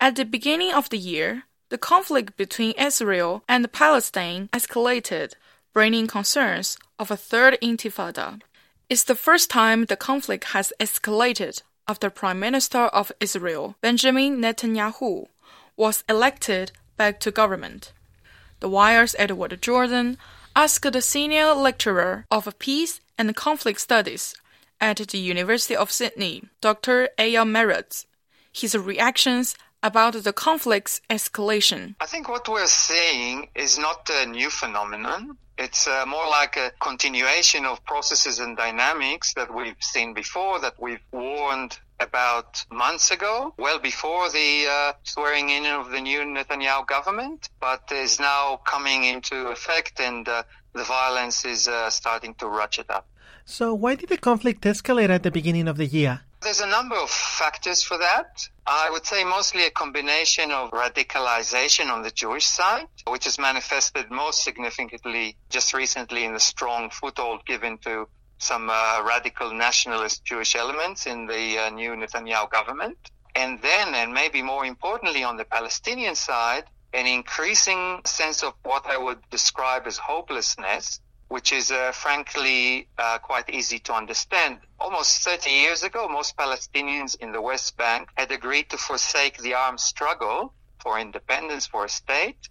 At the beginning of the year, the conflict between Israel and Palestine escalated, bringing concerns of a third intifada. It's the first time the conflict has escalated after Prime Minister of Israel, Benjamin Netanyahu, was elected back to government. The Wire's Edward Jordan asked the senior lecturer of Peace and Conflict Studies at the University of Sydney, Dr. Eyal Meretz, his reactions about the conflict's escalation. I think what we're seeing is not a new phenomenon. It's more like a continuation of processes and dynamics that we've seen before, that we've warned about months ago, well before the swearing in of the new Netanyahu government, but is now coming into effect, and the violence is starting to ratchet up. So why did the conflict escalate at the beginning of the year? There's a number of factors for that. I would say mostly a combination of radicalization on the Jewish side, which is manifested most significantly just recently in the strong foothold given to some radical nationalist Jewish elements in the new Netanyahu government. And then, and maybe more importantly on the Palestinian side, an increasing sense of what I would describe as hopelessness, which is frankly quite easy to understand. Almost 30 years ago, most Palestinians in the West Bank had agreed to forsake the armed struggle for independence, for a state.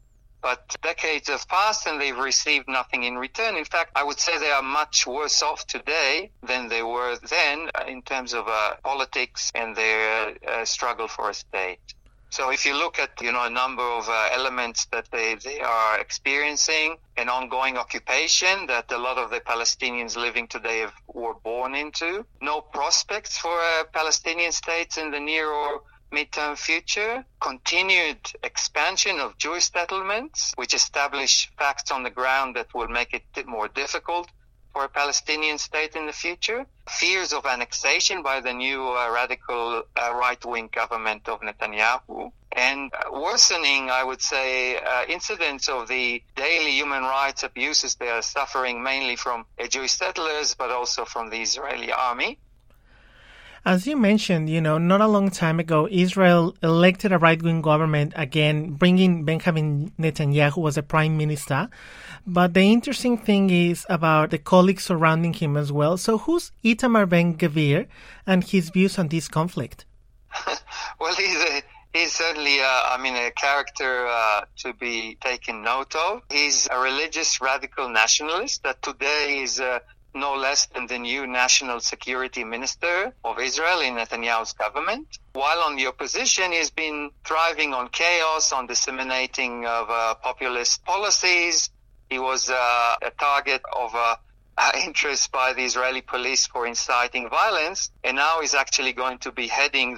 But decades have passed and they've received nothing in return. In fact, I would say they are much worse off today than they were then in terms of politics and their struggle for a state. So if you look at, a number of elements that they are experiencing, an ongoing occupation that a lot of the Palestinians living today were born into, no prospects for a Palestinian state in the near or midterm future, continued expansion of Jewish settlements, which establish facts on the ground that will make it more difficult for a Palestinian state in the future, fears of annexation by the new radical right-wing government of Netanyahu, and worsening, I would say, incidents of the daily human rights abuses they are suffering mainly from Jewish settlers, but also from the Israeli army. As you mentioned, not a long time ago, Israel elected a right-wing government again, bringing Benjamin Netanyahu as a prime minister. But the interesting thing is about the colleagues surrounding him as well. So who's Itamar Ben-Gvir and his views on this conflict? Well, he's certainly, a character to be taken note of. He's a religious radical nationalist that today is no less than the new national security minister of Israel in Netanyahu's government. While on the opposition, he's been thriving on chaos, on disseminating of populist policies. He was a target of interest by the Israeli police for inciting violence, and now he's actually going to be heading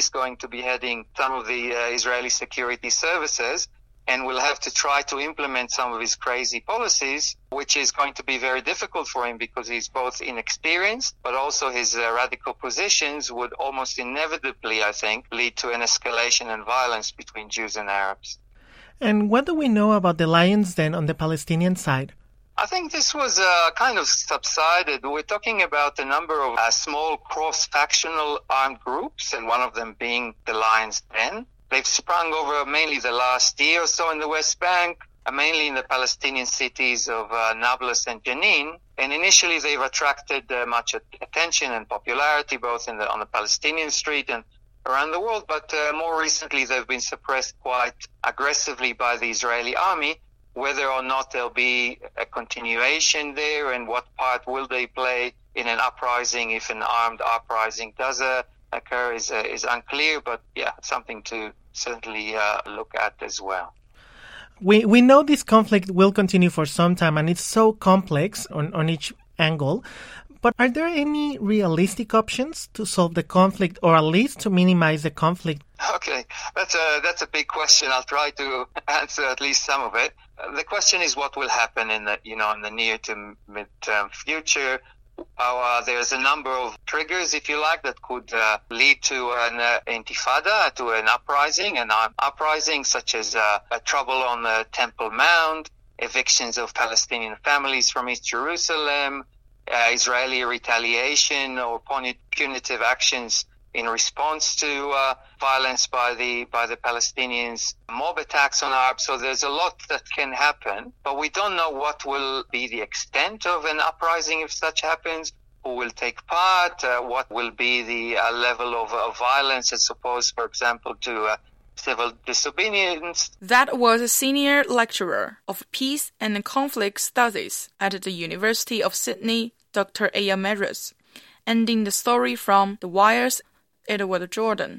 some of the Israeli security services, and will have to try to implement some of his crazy policies, which is going to be very difficult for him because he's both inexperienced, but also his radical positions would almost inevitably, I think, lead to an escalation and violence between Jews and Arabs. And what do we know about the Lions then on the Palestinian side? I think this was kind of subsided. We're talking about a number of small cross-factional armed groups, and one of them being the Lions Den. They've sprung over mainly the last year or so in the West Bank, mainly in the Palestinian cities of Nablus and Jenin. And initially they've attracted much attention and popularity both on the Palestinian street and around the world. But more recently they've been suppressed quite aggressively by the Israeli army. Whether or not there'll be a continuation there and what part will they play in an uprising, if an armed uprising does occur, is unclear. But something to certainly look at as well. We know this conflict will continue for some time, and it's so complex on each angle. But are there any realistic options to solve the conflict, or at least to minimize the conflict? Okay, that's a big question. I'll try to answer at least some of it. The question is what will happen in the near to mid-term future. There's a number of triggers, if you like, that could lead to an intifada, to an uprising, such as trouble on the Temple Mount, evictions of Palestinian families from East Jerusalem, Israeli retaliation or punitive actions in response to violence by the Palestinians, mob attacks on Arabs. So there's a lot that can happen, but we don't know what will be the extent of an uprising if such happens, who will take part, what will be the level of violence as opposed, for example, to civil disobedience. That was a senior lecturer of peace and conflict studies at the University of Sydney, Dr. Aya Meres. Ending the story from The Wire's Edward Jordan.